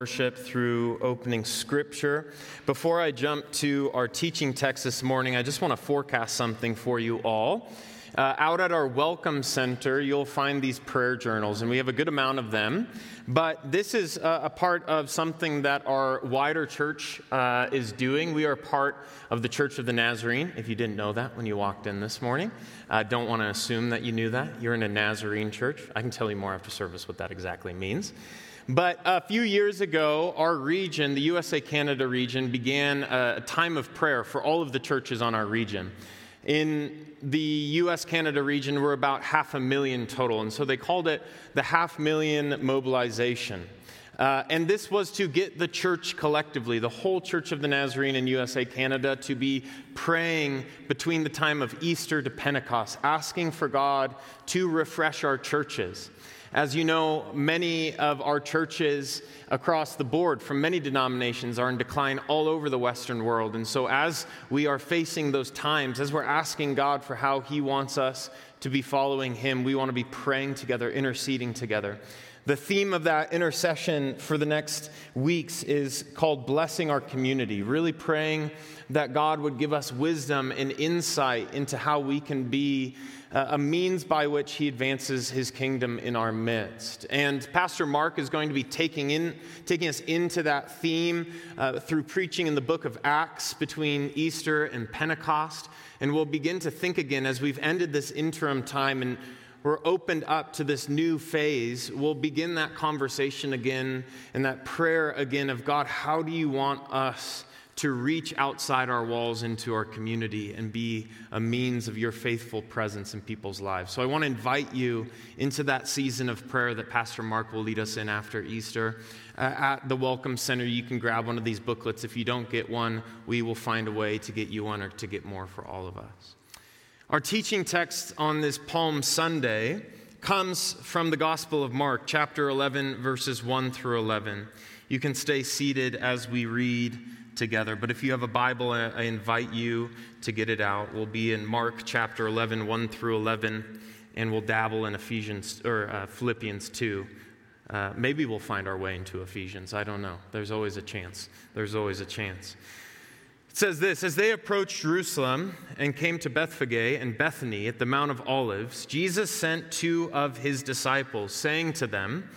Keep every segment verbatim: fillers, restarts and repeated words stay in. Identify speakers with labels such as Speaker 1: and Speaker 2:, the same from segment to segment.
Speaker 1: Worship through opening scripture. Before I jump to our teaching text this morning, I just want to forecast something for you all. Uh, out at our Welcome Center, you'll find these prayer journals, and we have a good amount of them. But this is a, a part of something that our wider church uh, is doing. We are part of the Church of the Nazarene, if you didn't know that when you walked in this morning. I uh, don't want to assume that you knew that. You're in a Nazarene church. I can tell you more after service what that exactly means. But a few years ago, our region, the U S A-Canada region, began a time of prayer for all of the churches on our region. In the U S-Canada region, we're about half a million total, and so they called it the half million mobilization. Uh, and this was to get the church collectively, the whole Church of the Nazarene in U S A-Canada, to be praying between the time of Easter to Pentecost, asking for God to refresh our churches. As you know, many of our churches across the board from many denominations are in decline all over the Western world. And so as we are facing those times, as we're asking God for how He wants us to be following Him, we want to be praying together, interceding together. The theme of that intercession for the next weeks is called Blessing Our Community, really praying that God would give us wisdom and insight into how we can be uh, a means by which He advances His kingdom in our midst. And Pastor Mark is going to be taking in, taking us into that theme uh, through preaching in the book of Acts between Easter and Pentecost. And we'll begin to think again as we've ended this interim time and we're opened up to this new phase. We'll begin that conversation again and that prayer again of God, how do you want us to reach outside our walls into our community and be a means of your faithful presence in people's lives? So I want to invite you into that season of prayer that Pastor Mark will lead us in after Easter. Uh, at the Welcome Center, you can grab one of these booklets. If you don't get one, we will find a way to get you one or to get more for all of us. Our teaching text on this Palm Sunday comes from the Gospel of Mark, chapter eleven, verses one through eleven. You can stay seated as we read together, but if you have a Bible, I invite you to get it out. We'll be in Mark chapter eleven, one through eleven, and we'll dabble in Ephesians or uh, Philippians two. Uh, maybe we'll find our way into Ephesians. I don't know. There's always a chance. There's always a chance. It says this, as they approached Jerusalem and came to Bethphage and Bethany at the Mount of Olives, Jesus sent two of His disciples, saying to them,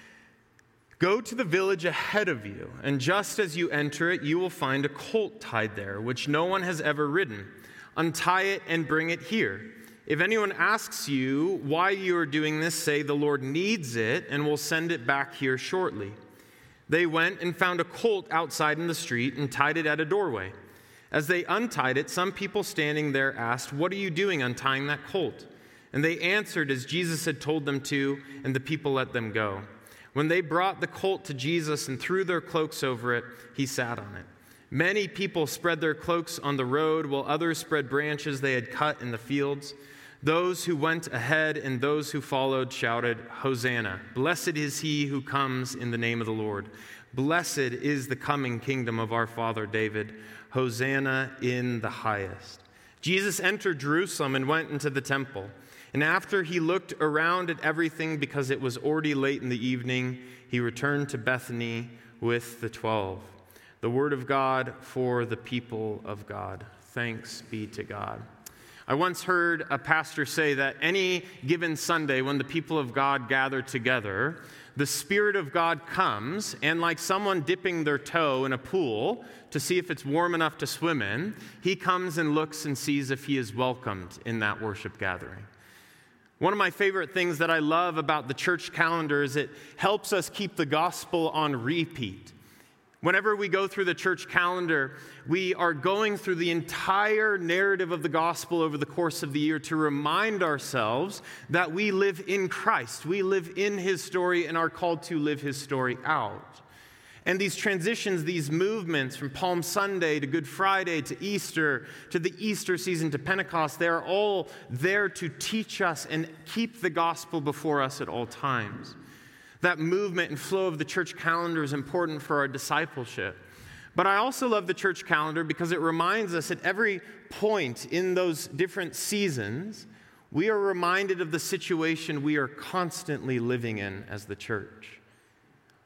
Speaker 1: "Go to the village ahead of you, and just as you enter it, you will find a colt tied there, which no one has ever ridden. Untie it and bring it here. If anyone asks you why you are doing this, say, 'The Lord needs it, and will send it back here shortly.' They went and found a colt outside in the street and tied it at a doorway. As they untied it, some people standing there asked, 'What are you doing untying that colt?' And they answered as Jesus had told them to, and the people let them go. When they brought the colt to Jesus and threw their cloaks over it, He sat on it. Many people spread their cloaks on the road, while others spread branches they had cut in the fields. Those who went ahead and those who followed shouted, 'Hosanna! Blessed is He who comes in the name of the Lord. Blessed is the coming kingdom of our father David. Hosanna in the highest.' Jesus entered Jerusalem and went into the temple. And after He looked around at everything, because it was already late in the evening, He returned to Bethany with the twelve." The word of God for the people of God. Thanks be to God. I once heard a pastor say that any given Sunday when the people of God gather together, the Spirit of God comes, and like someone dipping their toe in a pool to see if it's warm enough to swim in, He comes and looks and sees if He is welcomed in that worship gathering. One of my favorite things that I love about the church calendar is it helps us keep the gospel on repeat. Whenever we go through the church calendar, we are going through the entire narrative of the gospel over the course of the year to remind ourselves that we live in Christ. We live in His story and are called to live His story out. And these transitions, these movements from Palm Sunday to Good Friday to Easter to the Easter season to Pentecost, they are all there to teach us and keep the gospel before us at all times. That movement and flow of the church calendar is important for our discipleship. But I also love the church calendar because it reminds us at every point in those different seasons, we are reminded of the situation we are constantly living in as the church.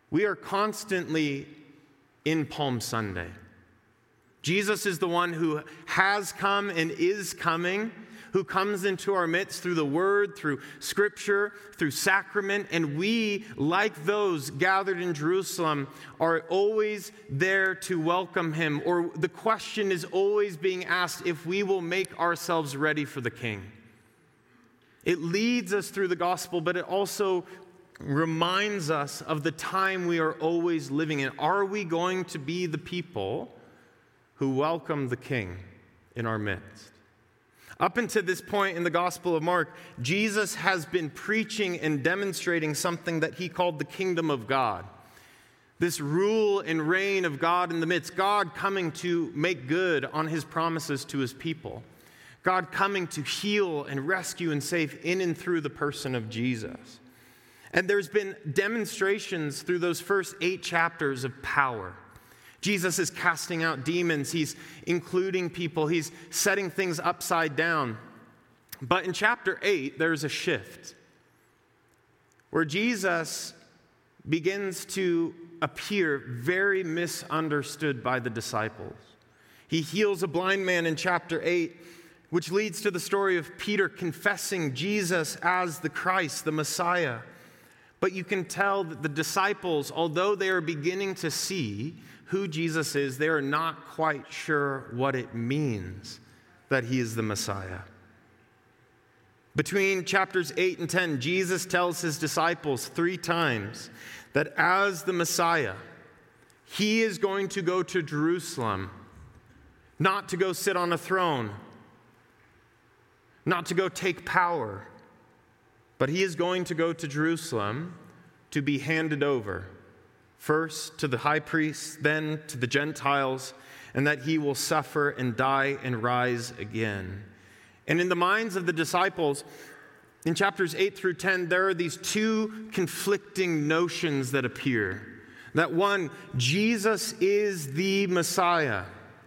Speaker 1: We are constantly in Palm Sunday. Jesus is the one who has come and is coming, who comes into our midst through the Word, through Scripture, through sacrament, and we, like those gathered in Jerusalem, are always there to welcome him. Or the question is always being asked if we will make ourselves ready for the King. It leads us through the gospel, but it also reminds us of the time we are always living in. Are we going to be the people who welcome the King in our midst? Up until this point in the Gospel of Mark, Jesus has been preaching and demonstrating something that he called the kingdom of God. This rule and reign of God in the midst, God coming to make good on his promises to his people. God coming to heal and rescue and save in and through the person of Jesus. And there's been demonstrations through those first eight chapters of power. Jesus is casting out demons. He's including people. He's setting things upside down. But in chapter eight, there's a shift where Jesus begins to appear very misunderstood by the disciples. He heals a blind man in chapter eight, which leads to the story of Peter confessing Jesus as the Christ, the Messiah. But you can tell that the disciples, although they are beginning to see who Jesus is, they are not quite sure what it means that he is the Messiah. Between chapters eight and ten, Jesus tells his disciples three times that as the Messiah, he is going to go to Jerusalem, not to go sit on a throne, not to go take power, but he is going to go to Jerusalem to be handed over, first to the high priest, then to the Gentiles, and that he will suffer and die and rise again. And in the minds of the disciples, in chapters eight through ten, there are these two conflicting notions that appear. That one, Jesus is the Messiah,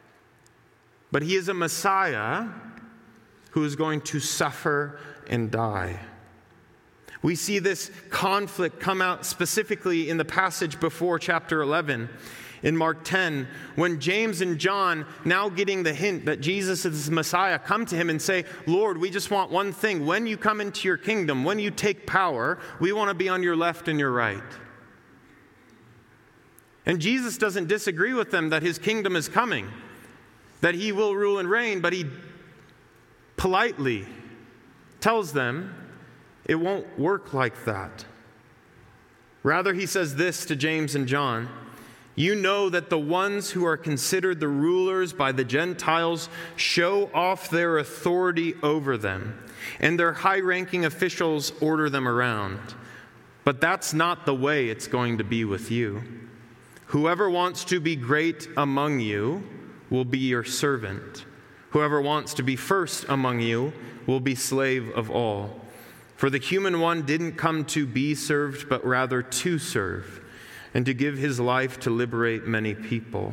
Speaker 1: but he is a Messiah who is going to suffer and die. We see this conflict come out specifically in the passage before chapter eleven, in Mark ten, when James and John, now getting the hint that Jesus is the Messiah, come to him and say, Lord, we just want one thing. When you come into your kingdom, when you take power, we want to be on your left and your right. And Jesus doesn't disagree with them that his kingdom is coming, that he will rule and reign, but he politely tells them, it won't work like that. Rather, he says this to James and John, you know that the ones who are considered the rulers by the Gentiles show off their authority over them, and their high-ranking officials order them around. But that's not the way it's going to be with you. Whoever wants to be great among you will be your servant. Whoever wants to be first among you will be slave of all. For the human one didn't come to be served, but rather to serve, and to give his life to liberate many people.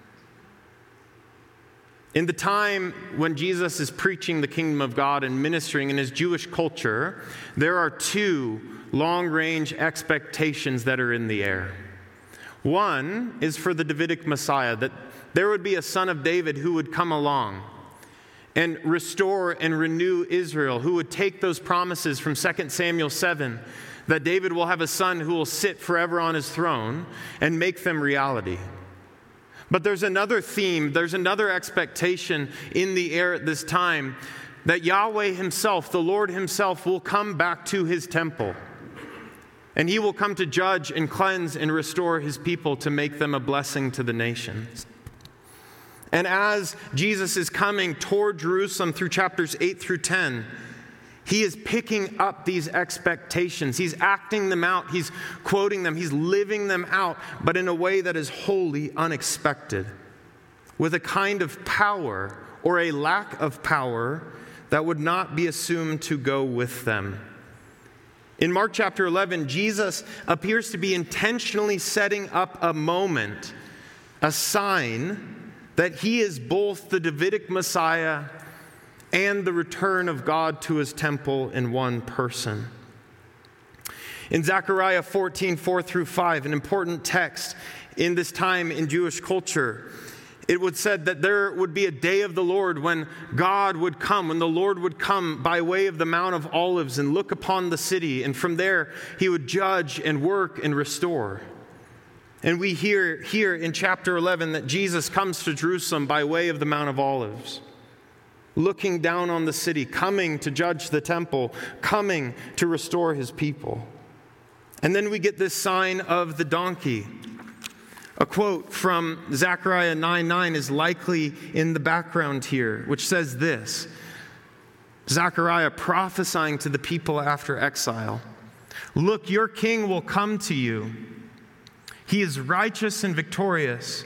Speaker 1: In the time when Jesus is preaching the kingdom of God and ministering in his Jewish culture, there are two long-range expectations that are in the air. One is for the Davidic Messiah, that there would be a son of David who would come along and restore and renew Israel, who would take those promises from Second Samuel seven, that David will have a son who will sit forever on his throne, and make them reality. But there's another theme, there's another expectation in the air at this time, that Yahweh himself, the Lord himself, will come back to his temple. And he will come to judge and cleanse and restore his people to make them a blessing to the nations. And as Jesus is coming toward Jerusalem through chapters eight through ten, he is picking up these expectations. He's acting them out. He's quoting them. He's living them out, but in a way that is wholly unexpected, with a kind of power or a lack of power that would not be assumed to go with them. In Mark chapter eleven, Jesus appears to be intentionally setting up a moment, a sign that he is both the Davidic Messiah and the return of God to his temple in one person. In Zechariah fourteen, four through five, an important text in this time in Jewish culture, it was said that there would be a day of the Lord when God would come, when the Lord would come by way of the Mount of Olives and look upon the city, and from there he would judge and work and restore. And we hear here in chapter eleven that Jesus comes to Jerusalem by way of the Mount of Olives, looking down on the city, coming to judge the temple, coming to restore his people. And then we get this sign of the donkey. A quote from Zechariah nine nine is likely in the background here, which says this: Zechariah prophesying to the people after exile, "Look, your king will come to you. He is righteous and victorious.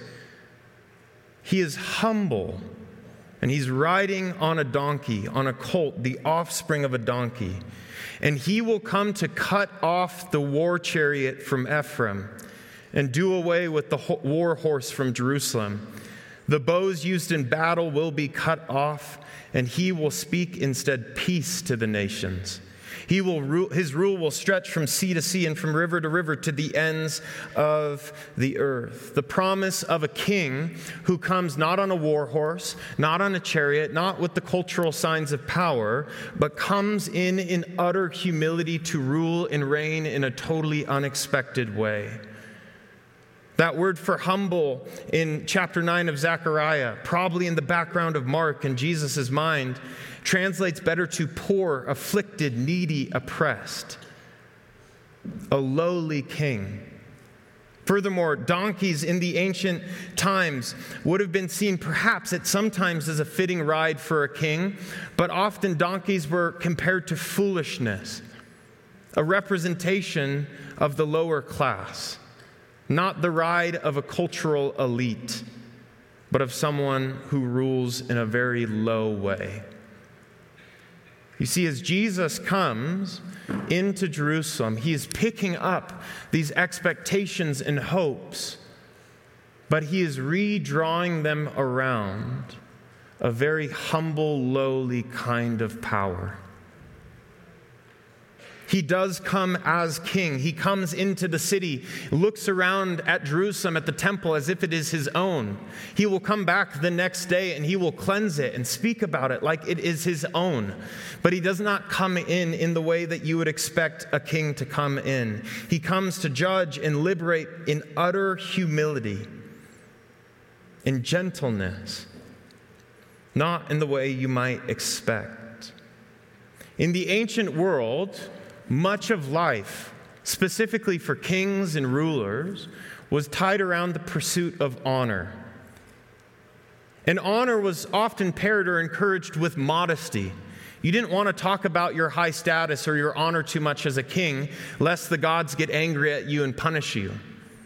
Speaker 1: He is humble, and he's riding on a donkey, on a colt, the offspring of a donkey. And he will come to cut off the war chariot from Ephraim and do away with the war horse from Jerusalem. The bows used in battle will be cut off, and he will speak instead peace to the nations. He will rule, his rule will stretch from sea to sea and from river to river to the ends of the earth." The promise of a king who comes not on a war horse, not on a chariot, not with the cultural signs of power, but comes in in utter humility to rule and reign in a totally unexpected way. That word for humble in chapter nine of Zechariah, probably in the background of Mark in Jesus' mind, translates better to poor, afflicted, needy, oppressed. A lowly king. Furthermore, donkeys in the ancient times would have been seen perhaps at some times as a fitting ride for a king, but often donkeys were compared to foolishness, a representation of the lower class, not the ride of a cultural elite, but of someone who rules in a very low way. You see, as Jesus comes into Jerusalem, he is picking up these expectations and hopes, but he is redrawing them around a very humble, lowly kind of power. He does come as king. He comes into the city, looks around at Jerusalem, at the temple, as if it is his own. He will come back the next day and he will cleanse it and speak about it like it is his own. But he does not come in in the way that you would expect a king to come in. He comes to judge and liberate in utter humility, in gentleness, not in the way you might expect. In the ancient world, much of life, specifically for kings and rulers, was tied around the pursuit of honor. And honor was often paired or encouraged with modesty. You didn't want to talk about your high status or your honor too much as a king, lest the gods get angry at you and punish you.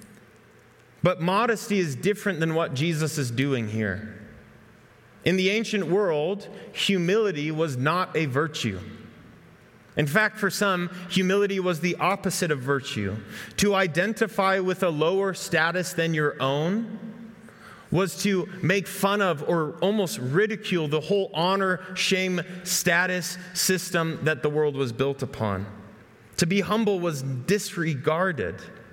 Speaker 1: But modesty is different than what Jesus is doing here. In the ancient world, humility was not a virtue. In fact, for some, humility was the opposite of virtue. To identify with a lower status than your own was to make fun of or almost ridicule the whole honor, shame, status system that the world was built upon. To be humble was disregarded.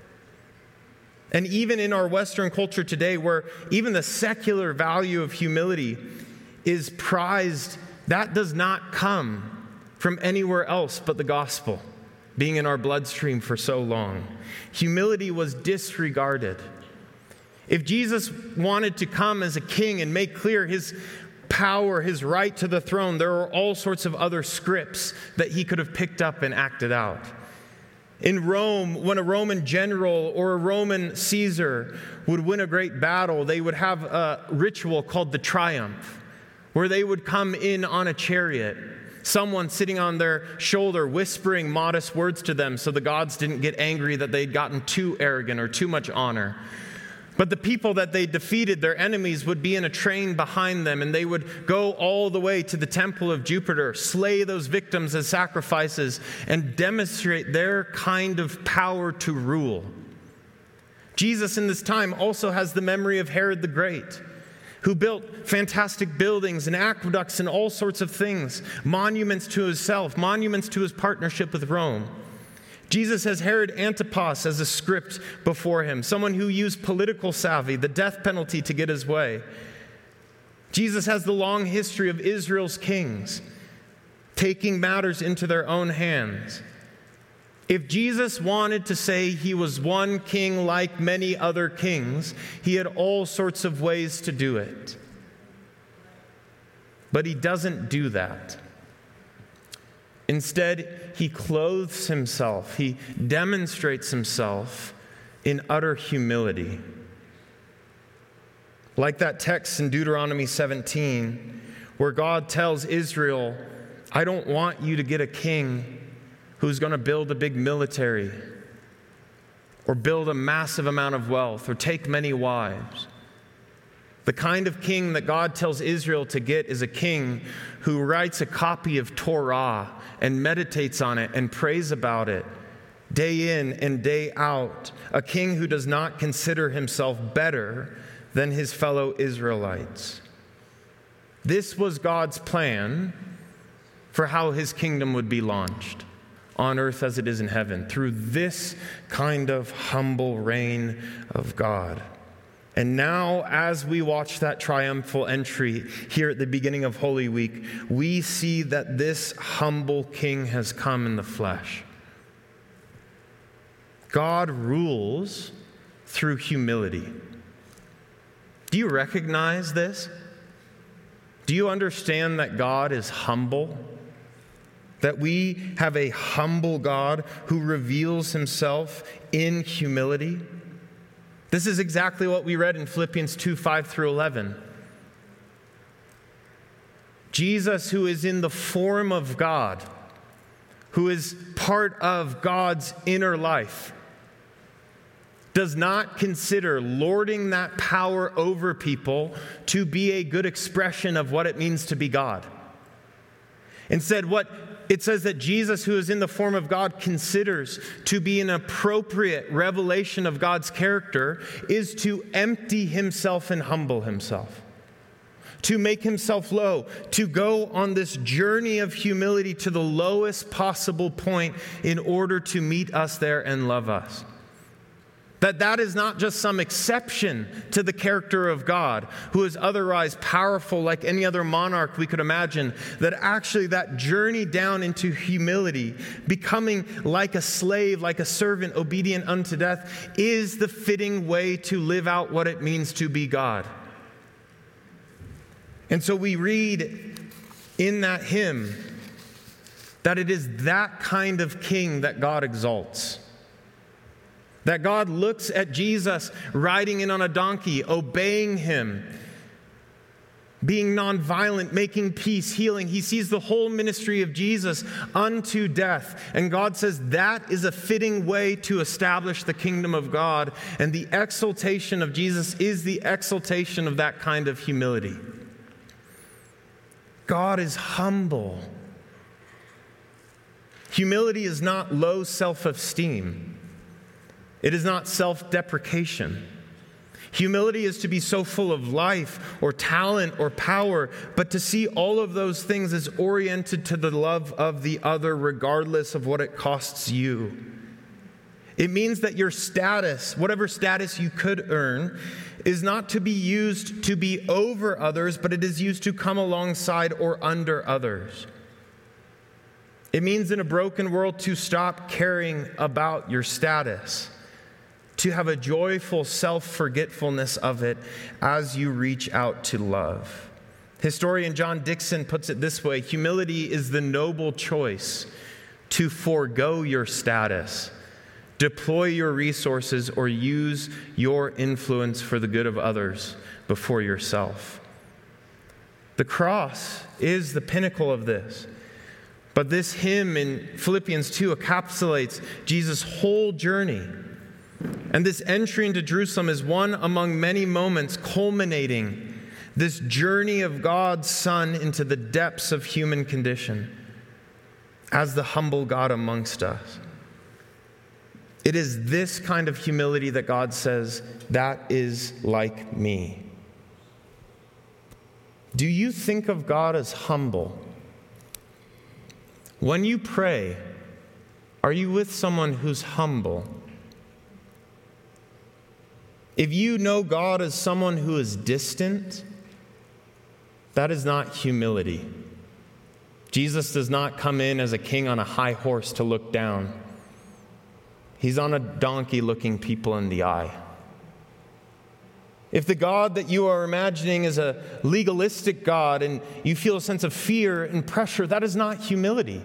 Speaker 1: And even in our Western culture today, where even the secular value of humility is prized, that does not come from anywhere else but the gospel, being in our bloodstream for so long. Humility was disregarded. If Jesus wanted to come as a king and make clear his power, his right to the throne, there are all sorts of other scripts that he could have picked up and acted out. In Rome, when a Roman general or a Roman Caesar would win a great battle, they would have a ritual called the triumph, where they would come in on a chariot, someone sitting on their shoulder whispering modest words to them so the gods didn't get angry that they'd gotten too arrogant or too much honor. But the people that they defeated, their enemies, would be in a train behind them, and they would go all the way to the temple of Jupiter, slay those victims as sacrifices, and demonstrate their kind of power to rule. Jesus in this time also has the memory of Herod the Great, who built fantastic buildings and aqueducts and all sorts of things, monuments to himself, monuments to his partnership with Rome. Jesus has Herod Antipas as a script before him, someone who used political savvy, the death penalty, to get his way. Jesus has the long history of Israel's kings taking matters into their own hands. If Jesus wanted to say he was one king like many other kings, he had all sorts of ways to do it. But he doesn't do that. Instead, he clothes himself, he demonstrates himself in utter humility. Like that text in Deuteronomy seventeen, where God tells Israel, I don't want you to get a king who's going to build a big military or build a massive amount of wealth or take many wives. The kind of king that God tells Israel to get is a king who writes a copy of Torah and meditates on it and prays about it day in and day out. A king who does not consider himself better than his fellow Israelites. This was God's plan for how his kingdom would be launched on earth as it is in heaven, through this kind of humble reign of God. And now, as we watch that triumphal entry here at the beginning of Holy Week, we see that this humble king has come in the flesh. God rules through humility. Do you recognize this? Do you understand that God is humble? That we have a humble God who reveals himself in humility? This is exactly what we read in Philippians two, five through eleven. Jesus, who is in the form of God, who is part of God's inner life, does not consider lording that power over people to be a good expression of what it means to be God. Instead, what it says that Jesus, who is in the form of God, considers to be an appropriate revelation of God's character is to empty himself and humble himself, to make himself low, to go on this journey of humility to the lowest possible point in order to meet us there and love us. That that is not just some exception to the character of God, who is otherwise powerful like any other monarch we could imagine, that actually that journey down into humility, becoming like a slave, like a servant, obedient unto death, is the fitting way to live out what it means to be God. And so we read in that hymn that it is that kind of king that God exalts. That God looks at Jesus riding in on a donkey, obeying him, being nonviolent, making peace, healing. He sees the whole ministry of Jesus unto death. And God says that is a fitting way to establish the kingdom of God. And the exaltation of Jesus is the exaltation of that kind of humility. God is humble. Humility is not low self-esteem. It is not self-deprecation. Humility is to be so full of life or talent or power, but to see all of those things as oriented to the love of the other, regardless of what it costs you. It means that your status, whatever status you could earn, is not to be used to be over others, but it is used to come alongside or under others. It means in a broken world to stop caring about your status, to have a joyful self-forgetfulness of it as you reach out to love. Historian John Dickson puts it this way: humility is the noble choice to forego your status, deploy your resources, or use your influence for the good of others before yourself. The cross is the pinnacle of this. But this hymn in Philippians two encapsulates Jesus' whole journey. And this entry into Jerusalem is one among many moments culminating this journey of God's Son into the depths of human condition as the humble God amongst us. It is this kind of humility that God says, that is like me. Do you think of God as humble? When you pray, Are you with someone who's humble? If you know God as someone who is distant, that is not humility. Jesus does not come in as a king on a high horse to look down. He's on a donkey looking people in the eye. If the God that you are imagining is a legalistic God and you feel a sense of fear and pressure, that is not humility.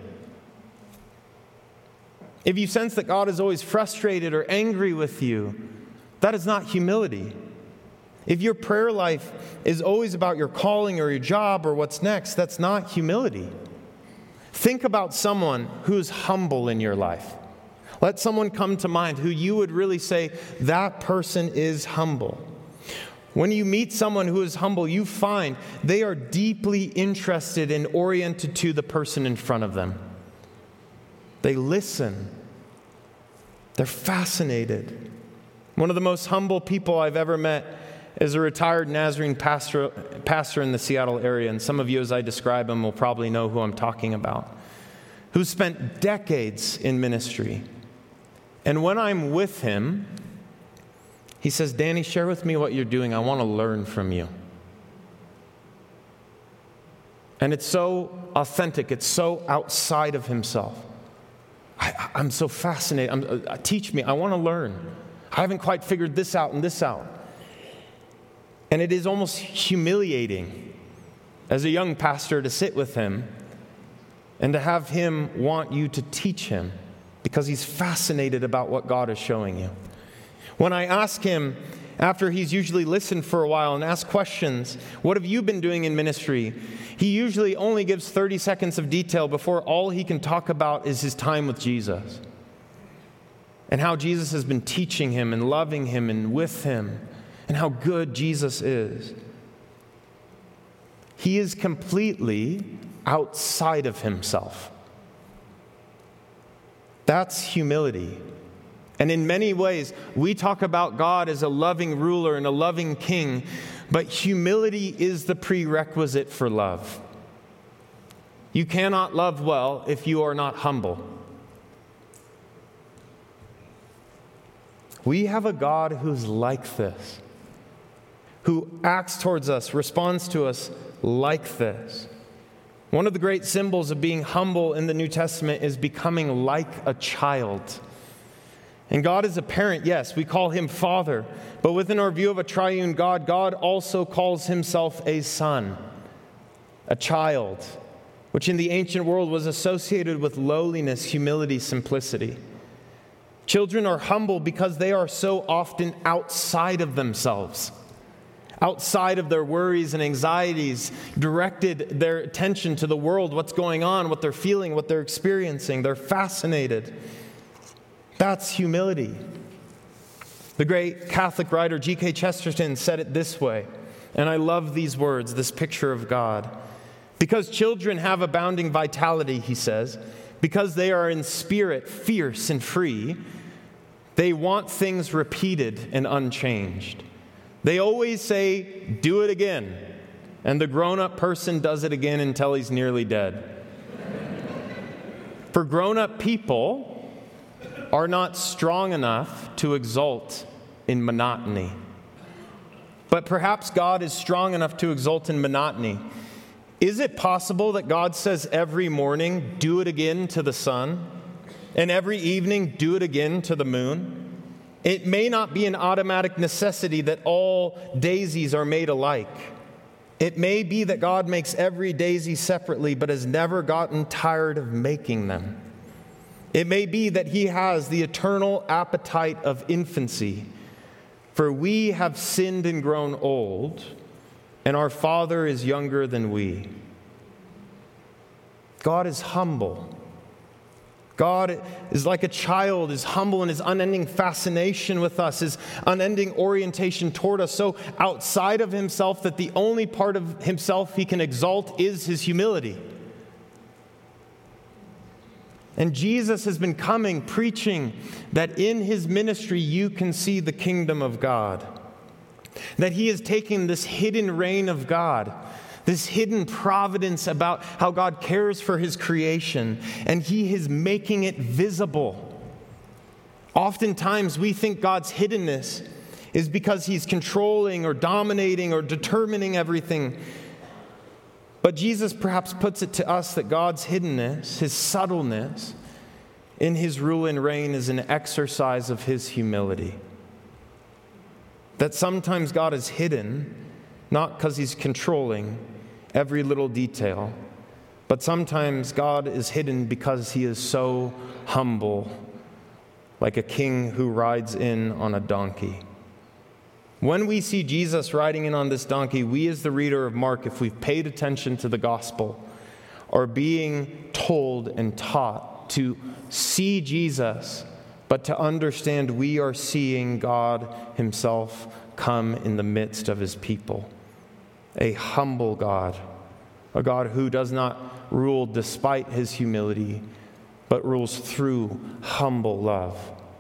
Speaker 1: If you sense that God is always frustrated or angry with you, that is not humility. If your prayer life is always about your calling or your job or what's next, that's not humility. Think about someone who's humble in your life. Let someone come to mind who you would really say, that person is humble. When you meet someone who is humble, you find they are deeply interested and oriented to the person in front of them. They listen. They're fascinated. One of the most humble people I've ever met is a retired Nazarene pastor, pastor in the Seattle area, and some of you, as I describe him, will probably know who I'm talking about, who spent decades in ministry. And when I'm with him, he says, Danny, share with me what you're doing. I want to learn from you. And it's so authentic. It's so outside of himself. I, I'm so fascinated. I'm, uh, teach me. I want to learn. I haven't quite figured this out and this out. And it is almost humiliating as a young pastor to sit with him and to have him want you to teach him because he's fascinated about what God is showing you. When I ask him, after he's usually listened for a while and asked questions, what have you been doing in ministry? He usually only gives thirty seconds of detail before all he can talk about is his time with Jesus and how Jesus has been teaching him and loving him and with him and how good Jesus is. He is completely outside of himself. That's humility. And in many ways, we talk about God as a loving ruler and a loving king, but humility is the prerequisite for love. You cannot love well if you are not humble. We have a God who's like this, who acts towards us, responds to us like this. One of the great symbols of being humble in the New Testament is becoming like a child. And God is a parent, yes, we call him Father. But within our view of a triune God, God also calls himself a son, a child, which in the ancient world was associated with lowliness, humility, simplicity. Children are humble because they are so often outside of themselves, outside of their worries and anxieties, directed their attention to the world, what's going on, what they're feeling, what they're experiencing. They're fascinated. That's humility. The great Catholic writer G K Chesterton said it this way, and I love these words, this picture of God. Because children have abounding vitality, he says, because they are in spirit fierce and free, they want things repeated and unchanged. They always say, do it again, and the grown-up person does it again until he's nearly dead. For grown-up people are not strong enough to exult in monotony. But perhaps God is strong enough to exult in monotony. Is it possible that God says every morning, do it again to the sun, and every evening, do it again to the moon? It may not be an automatic necessity that all daisies are made alike. It may be that God makes every daisy separately, but has never gotten tired of making them. It may be that he has the eternal appetite of infancy, for we have sinned and grown old, and our Father is younger than we. God is humble. God is like a child, is humble in his unending fascination with us, his unending orientation toward us, so outside of himself that the only part of himself he can exalt is his humility. And Jesus has been coming, preaching that in his ministry you can see the kingdom of God. That he is taking this hidden reign of God, This hidden providence about how God cares for his creation, and he is making it visible. Oftentimes we think God's hiddenness is because he's controlling or dominating or determining everything. But Jesus perhaps puts it to us that God's hiddenness, his subtleness in his rule and reign is an exercise of his humility. That sometimes God is hidden, not because he's controlling every little detail, but sometimes God is hidden because he is so humble, like a king who rides in on a donkey. When we see Jesus riding in on this donkey, we as the reader of Mark, if we've paid attention to the gospel, are being told and taught to see Jesus, but to understand we are seeing God himself come in the midst of his people. A humble God, a God who does not rule despite his humility, but rules through humble love.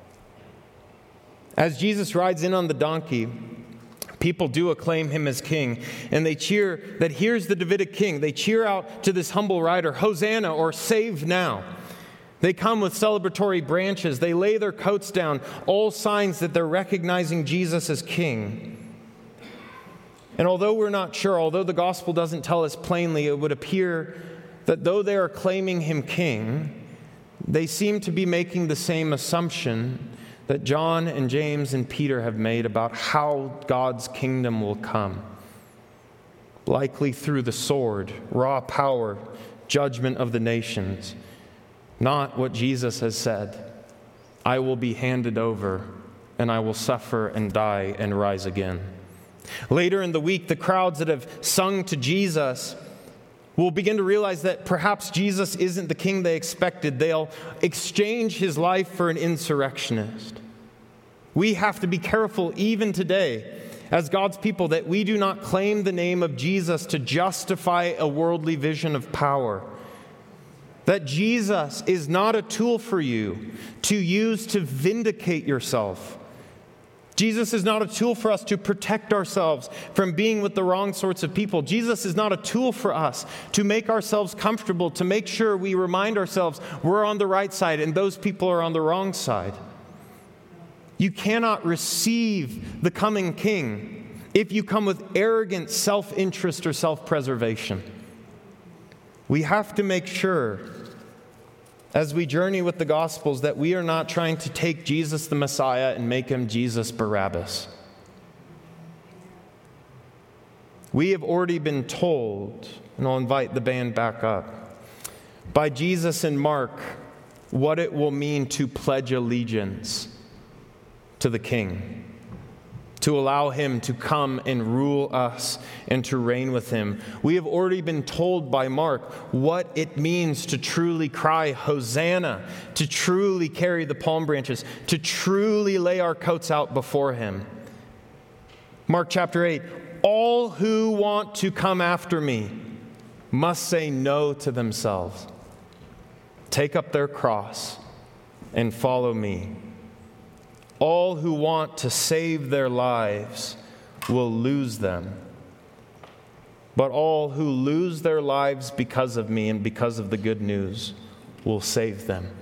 Speaker 1: As Jesus rides in on the donkey, people do acclaim him as king, and they cheer that here's the Davidic king. They cheer out to this humble rider, Hosanna, or save now. They come with celebratory branches. They lay their coats down, all signs that they're recognizing Jesus as king. And although we're not sure, although the gospel doesn't tell us plainly, it would appear that though they are claiming him king, they seem to be making the same assumption that John and James and Peter have made about how God's kingdom will come. Likely through the sword, raw power, judgment of the nations. Not what Jesus has said, I will be handed over and I will suffer and die and rise again. Later in the week, the crowds that have sung to Jesus will begin to realize that perhaps Jesus isn't the king they expected. They'll exchange his life for an insurrectionist. We have to be careful even today as God's people that we do not claim the name of Jesus to justify a worldly vision of power. That Jesus is not a tool for you to use to vindicate yourself. Jesus is not a tool for us to protect ourselves from being with the wrong sorts of people. Jesus is not a tool for us to make ourselves comfortable, to make sure we remind ourselves we're on the right side and those people are on the wrong side. You cannot receive the coming king if you come with arrogant self-interest or self-preservation. We have to make sure as we journey with the Gospels that we are not trying to take Jesus the Messiah and make him Jesus Barabbas. We have already been told, and I'll invite the band back up, by Jesus and Mark what it will mean to pledge allegiance to the King, to allow him to come and rule us and to reign with him. We have already been told by Mark what it means to truly cry Hosanna, to truly carry the palm branches, to truly lay our coats out before him. Mark chapter eight, all who want to come after me must say no to themselves, take up their cross, and follow me. All who want to save their lives will lose them. But all who lose their lives because of me and because of the good news will save them.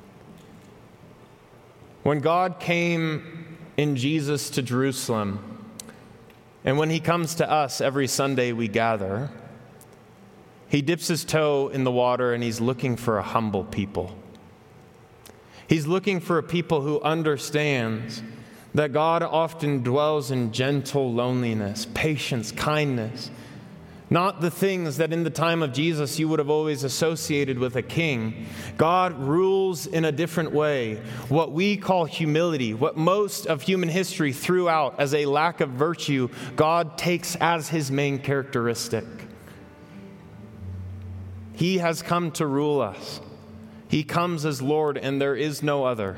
Speaker 1: When God came in Jesus to Jerusalem, and when he comes to us every Sunday we gather, he dips his toe in the water and he's looking for a humble people. He's looking for a people who understands that God often dwells in gentle loneliness, patience, kindness. Not the things that in the time of Jesus you would have always associated with a king. God rules in a different way. What we call humility, what most of human history threw out as a lack of virtue, God takes as his main characteristic. He has come to rule us. He comes as Lord, and there is no other.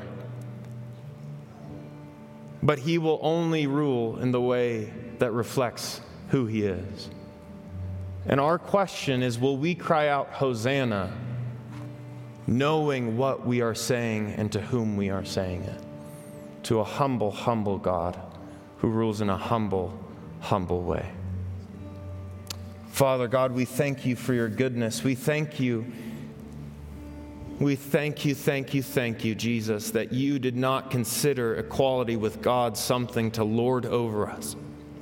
Speaker 1: But he will only rule in the way that reflects who he is. And our question is, will we cry out Hosanna, knowing what we are saying and to whom we are saying it? To a humble, humble God who rules in a humble, humble way. Father God, we thank you for your goodness. We thank you. We thank you, thank you, thank you, Jesus, that you did not consider equality with God something to lord over us,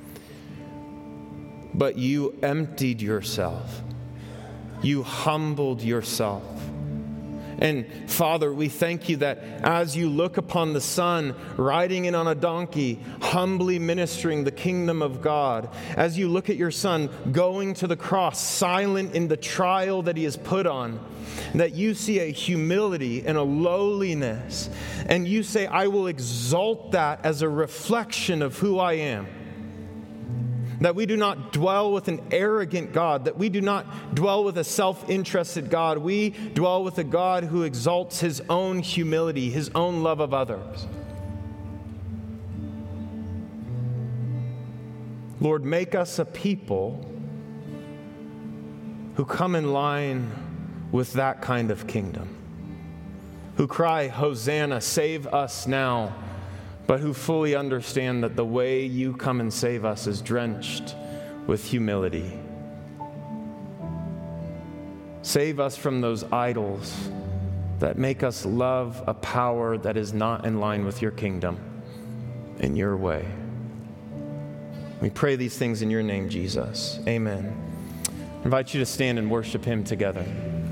Speaker 1: but you emptied yourself. You humbled yourself. And Father, we thank you that as you look upon the Son riding in on a donkey, humbly ministering the kingdom of God, as you look at your Son going to the cross, silent in the trial that he is put on, that you see a humility and a lowliness, and you say, I will exalt that as a reflection of who I am. That we do not dwell with an arrogant God, that we do not dwell with a self-interested God. We dwell with a God who exalts his own humility, his own love of others. Lord, make us a people who come in line with that kind of kingdom, who cry, Hosanna, save us now, but who fully understand that the way you come and save us is drenched with humility. Save us from those idols that make us love a power that is not in line with your kingdom, in your way. We pray these things in your name, Jesus. Amen. I invite you to stand and worship him together.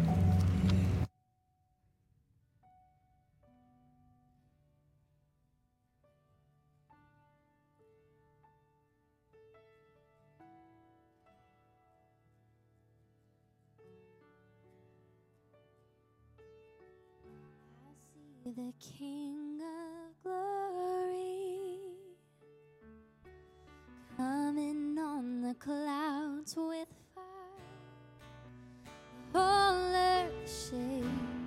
Speaker 2: The King of Glory, coming on the clouds with fire. All earth shakes,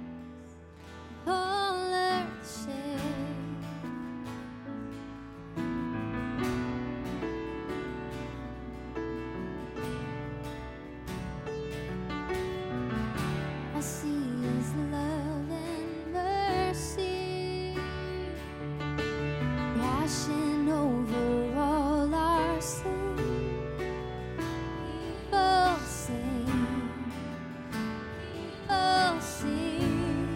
Speaker 2: all earth shakes. I see his love and mercy washing over all our sin. People sing, people sing.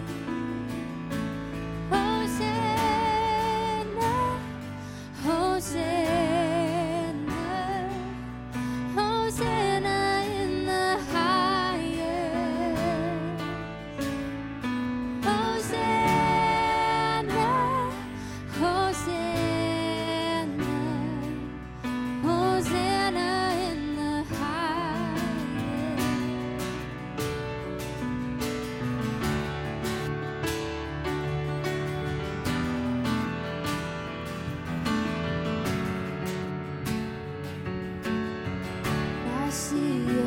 Speaker 2: Hosanna, Hosanna, Hosanna in the highest. Hosanna, Hosanna, Hosanna in the highest. I see a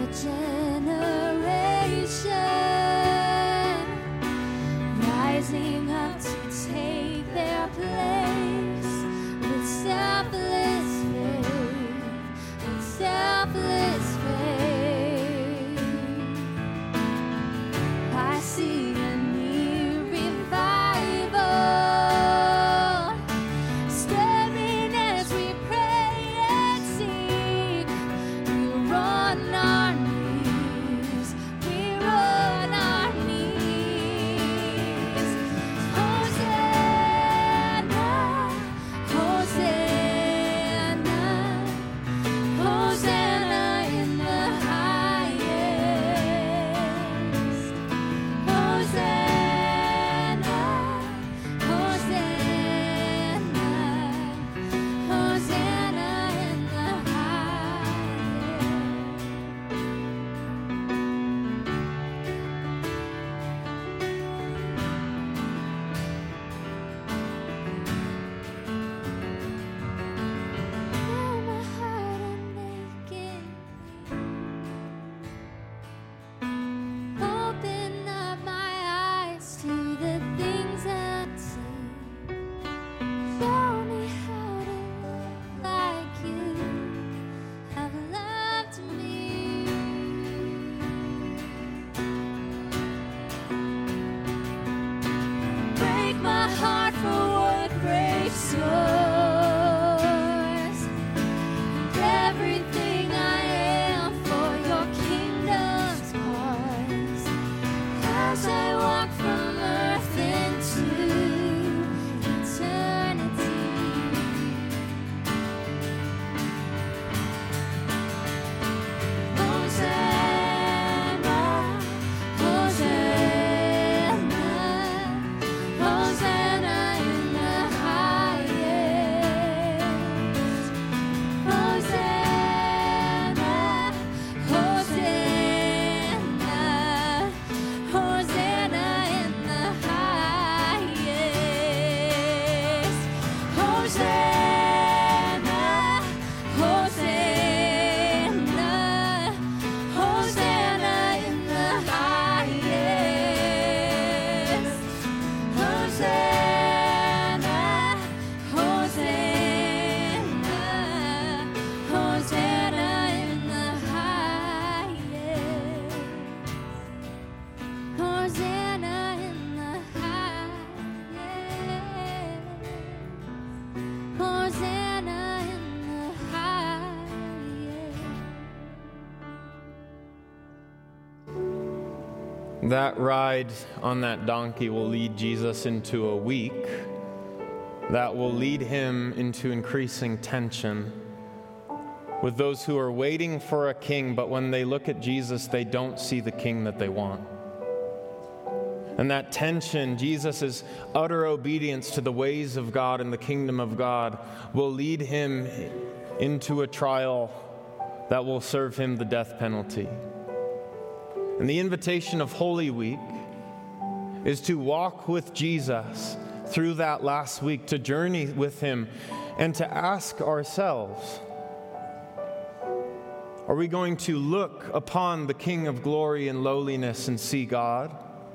Speaker 2: generation rising up to take their place with selfless faith, with selfless faith. I see a new revival stirring as we pray and sing. We're on our knees, we're on our knees. Hosanna, Hosanna, Hosanna in the highest. Hosanna, Hosanna, Hosanna in the Fill my heart and make it new. Open up my eyes to the things unseen. Show me how to love like you have loved me. Break my heart for what breaks yours. Everything I am for your
Speaker 1: That ride on that donkey will lead Jesus into a week that will lead him into increasing tension with those who are waiting for a king, but when they look at Jesus, they don't see the king that they want. And that tension, Jesus' utter obedience to the ways of God and the kingdom of God, will lead him into a trial that will serve him the death penalty. And the invitation of Holy Week is to walk with Jesus through that last week, to journey with him, and to ask ourselves, are we going to look upon the King of glory in lowliness and see God?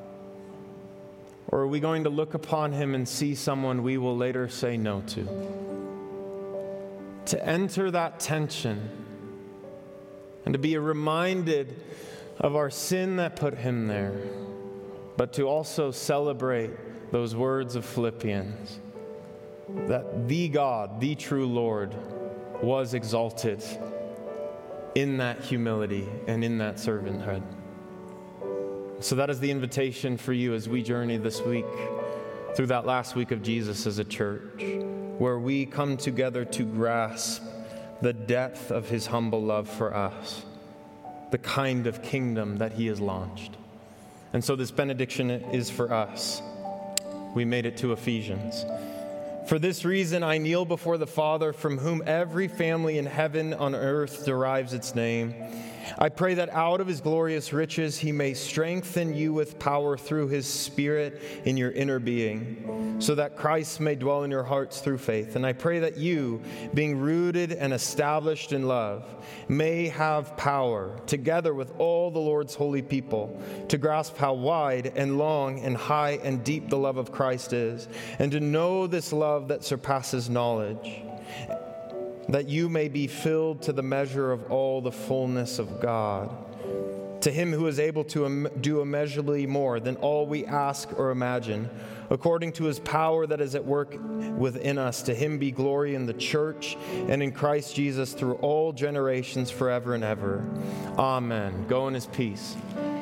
Speaker 1: Or are we going to look upon him and see someone we will later say no to? To enter that tension and to be reminded of our sin that put him there, but to also celebrate those words of Philippians, that the God, the true Lord, was exalted in that humility and in that servanthood. So that is the invitation for you as we journey this week through that last week of Jesus as a church, where we come together to grasp the depth of his humble love for us, the kind of kingdom that he has launched. And so this benediction is for us. We made it to Ephesians. For this reason, I kneel before the Father, from whom every family in heaven on earth derives its name. I pray that out of his glorious riches he may strengthen you with power through his Spirit in your inner being, so that Christ may dwell in your hearts through faith. And I pray that you, being rooted and established in love, may have power, together with all the Lord's holy people, to grasp how wide and long and high and deep the love of Christ is, and to know this love that surpasses knowledge, that you may be filled to the measure of all the fullness of God. To him who is able to im- do immeasurably more than all we ask or imagine, according to his power that is at work within us, to him be glory in the church and in Christ Jesus through all generations forever and ever. Amen. Go in his peace.